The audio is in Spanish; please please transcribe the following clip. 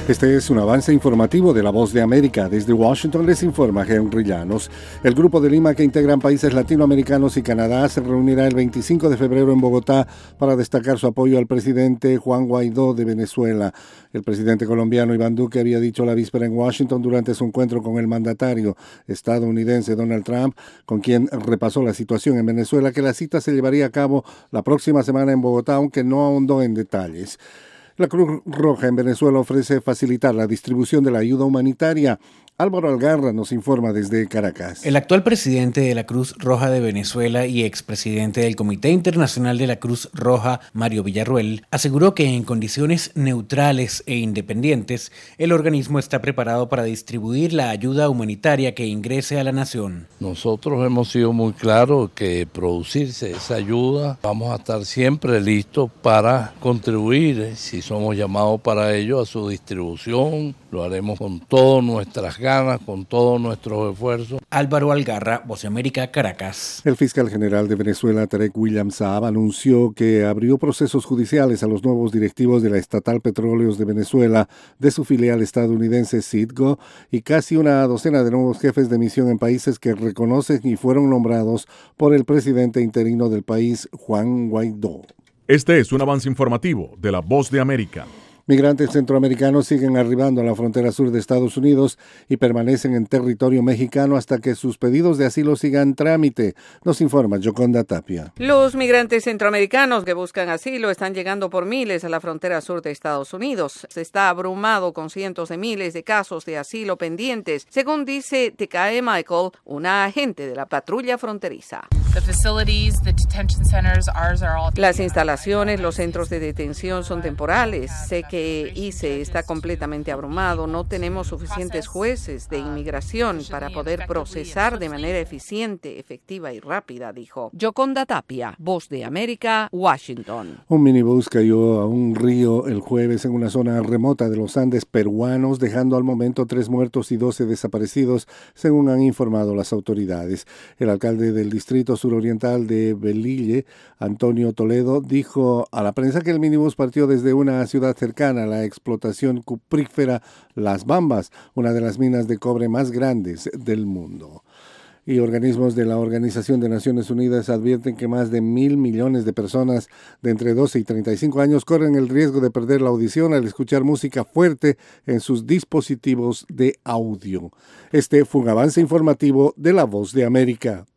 Este es un avance informativo de La Voz de América. Desde Washington les informa Henry Llanos. El Grupo de Lima, que integran países latinoamericanos y Canadá, se reunirá el 25 de febrero en Bogotá para destacar su apoyo al presidente Juan Guaidó de Venezuela. El presidente colombiano Iván Duque había dicho la víspera en Washington durante su encuentro con el mandatario estadounidense Donald Trump, con quien repasó la situación en Venezuela, que la cita se llevaría a cabo la próxima semana en Bogotá, aunque no ahondó en detalles. La Cruz Roja en Venezuela ofrece facilitar la distribución de la ayuda humanitaria. Álvaro Algarra nos informa desde Caracas. El actual presidente de la Cruz Roja de Venezuela y expresidente del Comité Internacional de la Cruz Roja, Mario Villarruel, aseguró que en condiciones neutrales e independientes, el organismo está preparado para distribuir la ayuda humanitaria que ingrese a la nación. Nosotros hemos sido muy claros que producirse esa ayuda, vamos a estar siempre listos para contribuir, si somos llamados para ello, a su distribución. Lo haremos con todas nuestras ganas, con todos nuestros esfuerzos. Álvaro Algarra, Voz de América, Caracas. El fiscal general de Venezuela, Tarek William Saab, anunció que abrió procesos judiciales a los nuevos directivos de la estatal Petróleos de Venezuela, de su filial estadounidense Citgo, y casi una docena de nuevos jefes de misión en países que reconocen y fueron nombrados por el presidente interino del país, Juan Guaidó. Este es un avance informativo de La Voz de América. Migrantes centroamericanos siguen arribando a la frontera sur de Estados Unidos y permanecen en territorio mexicano hasta que sus pedidos de asilo sigan trámite, nos informa Yoconda Tapia. Los migrantes centroamericanos que buscan asilo están llegando por miles a la frontera sur de Estados Unidos. Se está abrumado con cientos de miles de casos de asilo pendientes, según dice Tekae Michael, una agente de la patrulla fronteriza. Las instalaciones, los centros de detención son temporales. Sé que ICE está completamente abrumado. No tenemos suficientes jueces de inmigración para poder procesar de manera eficiente, efectiva y rápida, dijo. Yoconda Tapia, Voz de América, Washington. Un minibús cayó a un río el jueves en una zona remota de los Andes peruanos, dejando al momento 3 muertos y 12 desaparecidos, según han informado las autoridades. El alcalde del distrito suroriental de Belille, Antonio Toledo, dijo a la prensa que el minibús partió desde una ciudad cercana a la explotación cuprífera Las Bambas, una de las minas de cobre más grandes del mundo. Y organismos de la Organización de Naciones Unidas advierten que más de 1.000 millones de personas de entre 12 y 35 años corren el riesgo de perder la audición al escuchar música fuerte en sus dispositivos de audio. Este fue un avance informativo de La Voz de América.